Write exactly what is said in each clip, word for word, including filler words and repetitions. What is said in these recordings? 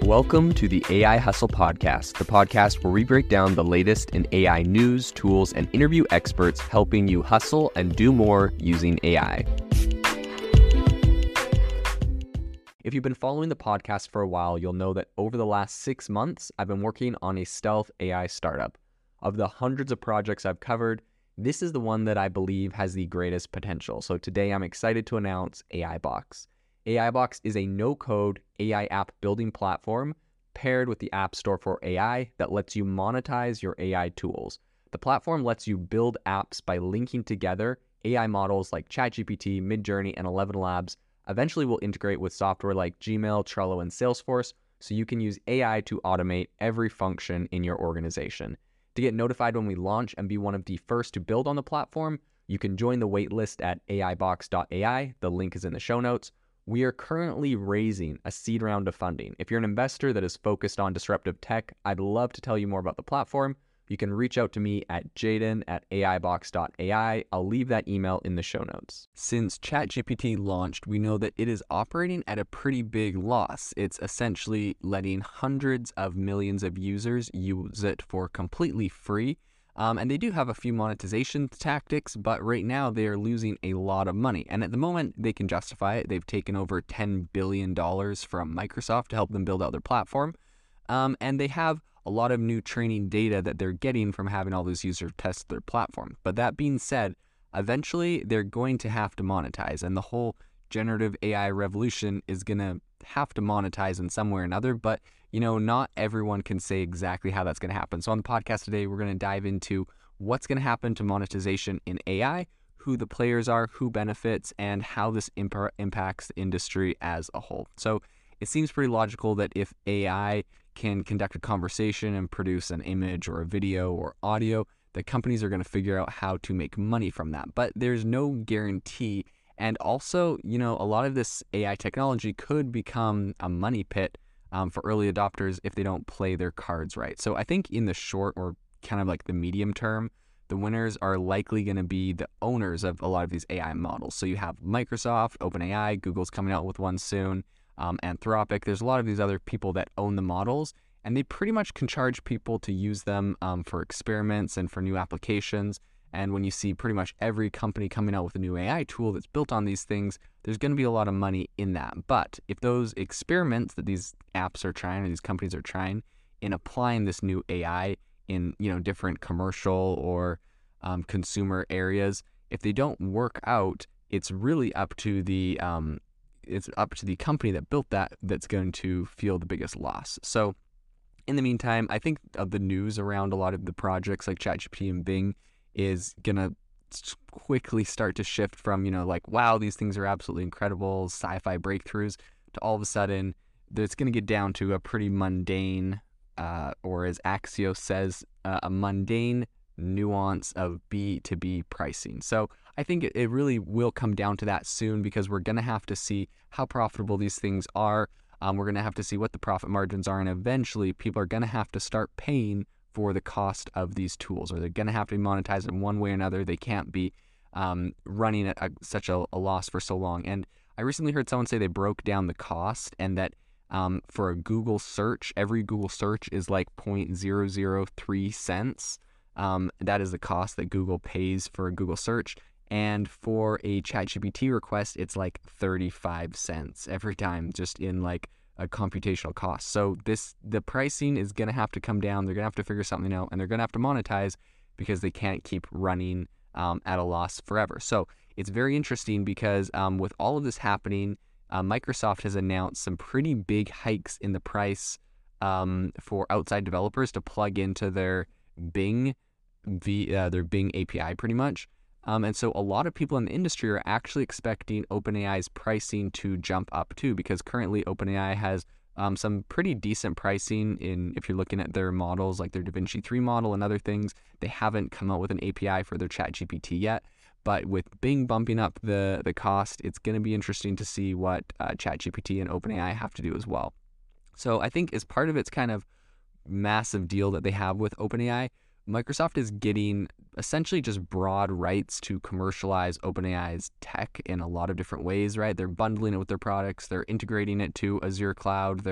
Welcome to the A I Hustle Podcast, the podcast where we break down the latest in A I news, tools, and interview experts helping you hustle and do more using A I. If you've been following the podcast for a while, you'll know that over the last six months, I've been working on a stealth A I startup. Of the hundreds of projects I've covered, this is the one that I believe has the greatest potential. So today I'm excited to announce AIBox. AIBox is a no-code A I app building platform paired with the App Store for A I that lets you monetize your A I tools. The platform lets you build apps by linking together A I models like ChatGPT, Midjourney, and Eleven Labs. Eventually will integrate with software like Gmail, Trello, and Salesforce, so you can use A I to automate every function in your organization. To get notified when we launch and be one of the first to build on the platform, you can join the waitlist at A I box dot A I. The link is in the show notes. We are currently raising a seed round of funding. If you're an investor that is focused on disruptive tech, I'd love to tell you more about the platform. You can reach out to me at jaden at A I box dot A I. I'll leave that email in the show notes. Since ChatGPT launched, we know that it is operating at a pretty big loss. It's essentially letting hundreds of millions of users use it for completely free. Um, and they do have a few monetization tactics, but right now they are losing a lot of money. And at the moment, they can justify it. They've taken over ten billion dollars from Microsoft to help them build out their platform. Um, and they have a lot of new training data that they're getting from having all those users test their platform. But that being said, eventually they're going to have to monetize. And the whole generative A I revolution is going to have to monetize in some way or another. But you know, not everyone can say exactly how that's going to happen. So on the podcast today, we're going to dive into what's going to happen to monetization in A I, who the players are, who benefits, and how this imp- impacts the industry as a whole. So it seems pretty logical that if A I can conduct a conversation and produce an image or a video or audio, that companies are going to figure out how to make money from that. But there's no guarantee. And also, you know, a lot of this A I technology could become a money pit Um, for early adopters if they don't play their cards right. So I think in the short or kind of like the medium term, the winners are likely going to be the owners of a lot of these A I models. So you have Microsoft, OpenAI, Google's coming out with one soon, um, Anthropic. There's a lot of these other people that own the models, and they pretty much can charge people to use them um, for experiments and for new applications. And when you see pretty much every company coming out with a new A I tool that's built on these things, there's going to be a lot of money in that. But if those experiments that these apps are trying or these companies are trying in applying this new A I in, you know, different commercial or um, consumer areas, if they don't work out, it's really up to the um, it's up to the company that built that that's going to feel the biggest loss. So in the meantime, I think of the news around a lot of the projects like ChatGPT and Bing is going to quickly start to shift from, you know, like, wow, these things are absolutely incredible, sci-fi breakthroughs, to all of a sudden, it's going to get down to a pretty mundane, uh, or as Axios says, uh, a mundane nuance of B two B pricing. So I think it, it really will come down to that soon, because we're going to have to see how profitable these things are. Um, we're going to have to see what the profit margins are, and eventually people are going to have to start paying for the cost of these tools, or they're going to have to be monetized in one way or another. They can't be um, running at a, such a, a loss for so long. And I recently heard someone say they broke down the cost, and that um, for a Google search, every Google search is like zero point zero zero three cents. Um, that is the cost that Google pays for a Google search. And for a ChatGPT request, it's like thirty-five cents every time, just in like a computational cost. So this the pricing is going to have to come down. They're going to have to figure something out, and they're going to have to monetize, because they can't keep running um, at a loss forever. So it's very interesting, because um, with all of this happening, uh, Microsoft has announced some pretty big hikes in the price um, for outside developers to plug into their Bing, v, uh, their Bing A P I pretty much. Um, and so a lot of people in the industry are actually expecting OpenAI's pricing to jump up too, because currently OpenAI has um, some pretty decent pricing in, if you're looking at their models, like their DaVinci three model and other things. They haven't come out with an A P I for their ChatGPT yet, but with Bing bumping up the, the cost, it's going to be interesting to see what uh, ChatGPT and OpenAI have to do as well. So I think as part of its kind of massive deal that they have with OpenAI, Microsoft is getting essentially just broad rights to commercialize OpenAI's tech in a lot of different ways, right? They're bundling it with their products. They're integrating it to Azure Cloud. They're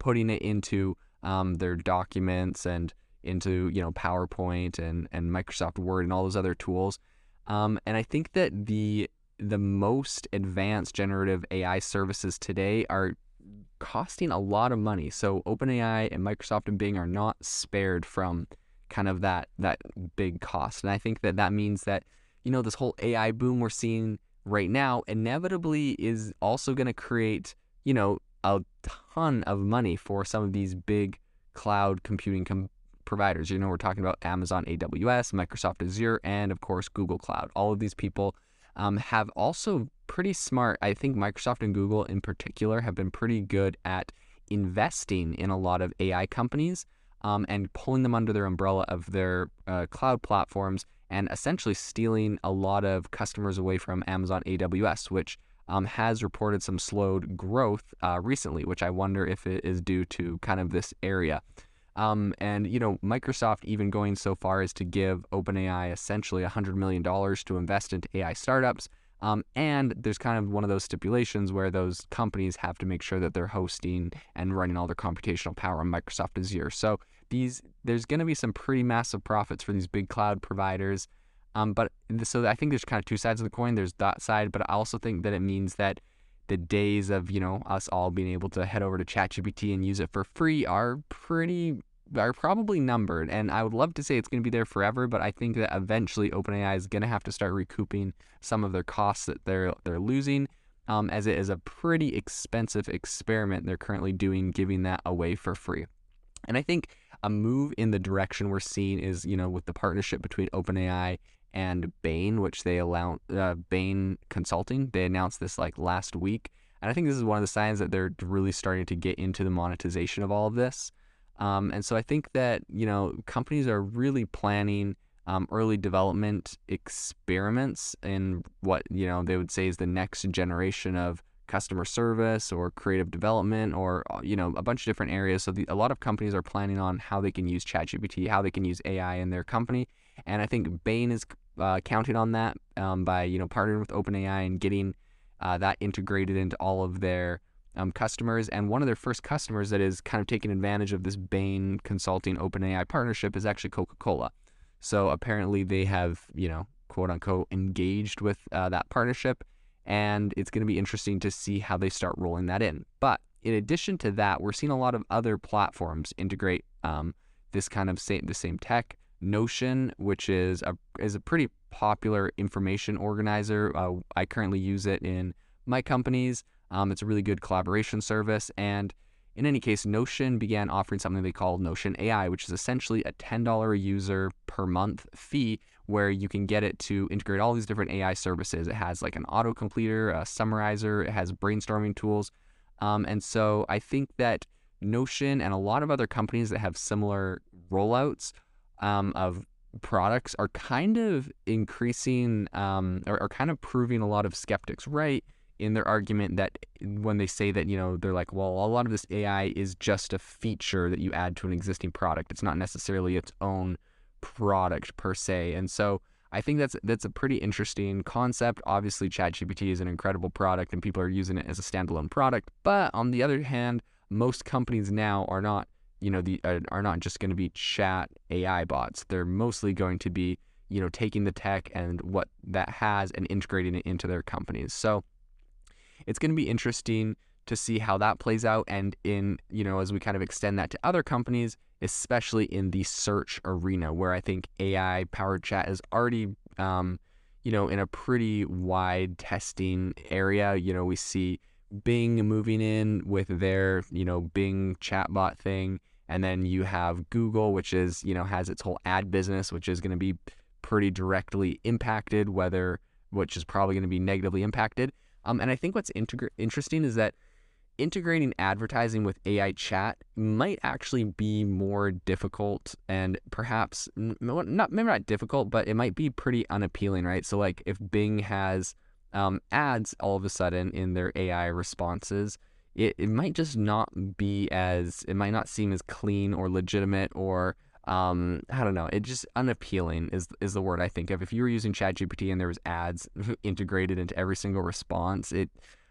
putting it into um, their documents and into, you know, PowerPoint and, and Microsoft Word and all those other tools. Um, and I think that the the most advanced generative A I services today are costing a lot of money. So OpenAI and Microsoft and Bing are not spared from kind of that that big cost. And I think that that means that, you know, this whole A I boom we're seeing right now inevitably is also going to create, you know, a ton of money for some of these big cloud computing com- providers. You know, we're talking about Amazon A W S, Microsoft Azure, and of course Google Cloud. All of these people um, have also pretty smart, I think Microsoft and Google in particular have been pretty good at investing in a lot of A I companies um, and pulling them under their umbrella of their uh, cloud platforms and essentially stealing a lot of customers away from Amazon A W S, which um, has reported some slowed growth uh, recently, which I wonder if it is due to kind of this area. Um, and, you know, Microsoft even going so far as to give OpenAI essentially one hundred million dollars to invest into A I startups. Um, and there's kind of one of those stipulations where those companies have to make sure that they're hosting and running all their computational power on Microsoft Azure. So these, there's going to be some pretty massive profits for these big cloud providers. Um, but so I think there's kind of two sides of the coin. There's that side, but I also think that it means that the days of, you know, us all being able to head over to ChatGPT and use it for free are pretty are probably numbered. And I would love to say it's going to be there forever, but I think that eventually OpenAI is going to have to start recouping some of their costs that they're they're losing, um, as it is a pretty expensive experiment they're currently doing, giving that away for free. And I think a move in the direction we're seeing is, you know, with the partnership between OpenAI and Bain, which they allow uh, Bain Consulting. They announced this like last week, and I think this is one of the signs that they're really starting to get into the monetization of all of this. Um, and so I think that, you know, companies are really planning um, early development experiments in what, you know, they would say is the next generation of customer service or creative development or, you know, a bunch of different areas. So the, a lot of companies are planning on how they can use ChatGPT, how they can use A I in their company. And I think Bain is uh, counting on that um, by, you know, partnering with OpenAI and getting uh, that integrated into all of their Um, customers. And one of their first customers that is kind of taking advantage of this Bain Consulting OpenAI partnership is actually Coca-Cola. So apparently they have, you know, quote unquote, engaged with uh, that partnership, and it's going to be interesting to see how they start rolling that in. But in addition to that, we're seeing a lot of other platforms integrate um, this kind of same the same tech. Notion, which is a is a pretty popular information organizer. Uh, I currently use it in my companies. Um, it's a really good collaboration service. And in any case, Notion began offering something they call Notion A I, which is essentially a ten dollars a user per month fee where you can get it to integrate all these different A I services. It has like an auto-completer, a summarizer, it has brainstorming tools. Um, and so I think that Notion and a lot of other companies that have similar rollouts um, of products are kind of increasing um, or, or kind of proving a lot of skeptics right in their argument that when they say that, you know, they're like, well, a lot of this A I is just a feature that you add to an existing product. It's not necessarily its own product per se. And so I think that's that's a pretty interesting concept. Obviously, ChatGPT is an incredible product and people are using it as a standalone product. But on the other hand, most companies now are not, you know, the uh, are not just going to be chat A I bots. They're mostly going to be, you know, taking the tech and what that has and integrating it into their companies. So it's going to be interesting to see how that plays out. And in, you know, as we kind of extend that to other companies, especially in the search arena, where I think A I powered chat is already, um, you know, in a pretty wide testing area. You know, we see Bing moving in with their, you know, Bing chatbot thing. And then you have Google, which is, you know, has its whole ad business, which is going to be pretty directly impacted, whether, which is probably going to be negatively impacted. Um, and I think what's integra- interesting is that integrating advertising with A I chat might actually be more difficult and perhaps not, maybe not difficult, but it might be pretty unappealing, right? So like if Bing has um, ads all of a sudden in their A I responses, it, it might just not be as, it might not seem as clean or legitimate or um, I don't know. It just unappealing is is the word I think of. If you were using ChatGPT and there was ads integrated into every single response, it,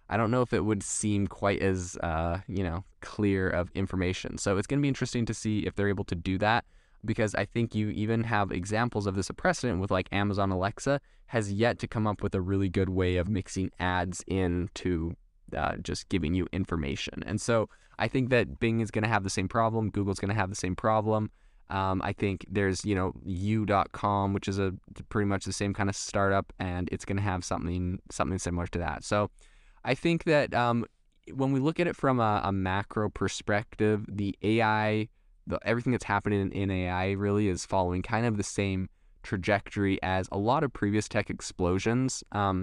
I don't know if it would seem quite as, uh, you know, clear of information. So it's going to be interesting to see if they're able to do that, because I think you even have examples of this a precedent with like Amazon Alexa has yet to come up with a really good way of mixing ads into uh, just giving you information. And so I think that Bing is going to have the same problem. Google's going to have the same problem. Um, I think there's, you know, you dot com, which is a pretty much the same kind of startup, and it's going to have something something similar to that. So I think that um, when we look at it from a, a macro perspective, the A I, the, everything that's happening in, in A I really is following kind of the same trajectory as a lot of previous tech explosions. Um,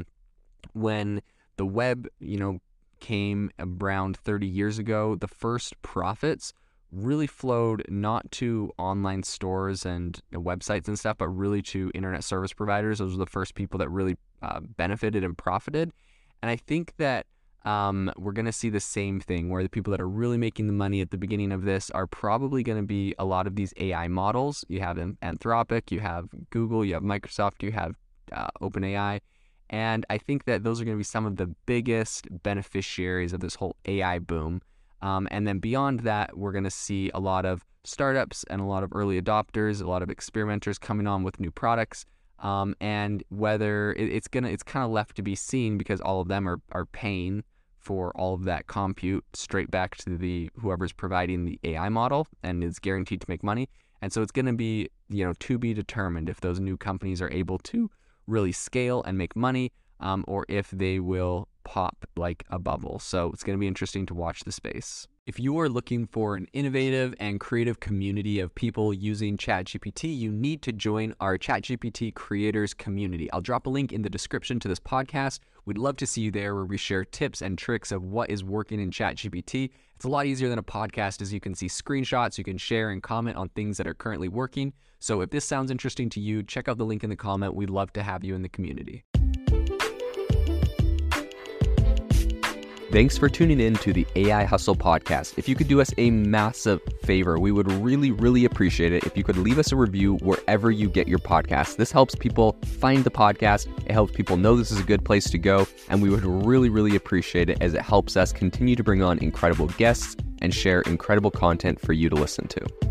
when the web, you know, came around thirty years ago, the first profits really flowed not to online stores and websites and stuff, but really to internet service providers. Those were the first people that really uh, benefited and profited. And I think that um, we're going to see the same thing, where the people that are really making the money at the beginning of this are probably going to be a lot of these A I models. You have Anthropic, you have Google, you have Microsoft, you have uh, OpenAI. And I think that those are going to be some of the biggest beneficiaries of this whole A I boom. Um, and then beyond that, we're going to see a lot of startups and a lot of early adopters, a lot of experimenters coming on with new products. Um, and whether it, it's gonna, it's kind of left to be seen, because all of them are, are paying for all of that compute straight back to the whoever's providing the A I model and is guaranteed to make money. And so it's going to be, you know, to be determined if those new companies are able to really scale and make money, um, or if they will pop like a bubble. So it's going to be interesting to watch the space. If you are looking for an innovative and creative community of people using ChatGPT, you need to join our ChatGPT creators community. I'll drop a link in the description to this podcast. We'd love to see you there, where we share tips and tricks of what is working in ChatGPT. It's a lot easier than a podcast, as you can see screenshots, you can share and comment on things that are currently working. So if this sounds interesting to you, check out the link in the comment. We'd love to have you in the community. Thanks for tuning in to the A I Hustle podcast. If you could do us a massive favor, we would really, really appreciate it if you could leave us a review wherever you get your podcasts. This helps people find the podcast. It helps people know this is a good place to go. And we would really, really appreciate it, as it helps us continue to bring on incredible guests and share incredible content for you to listen to.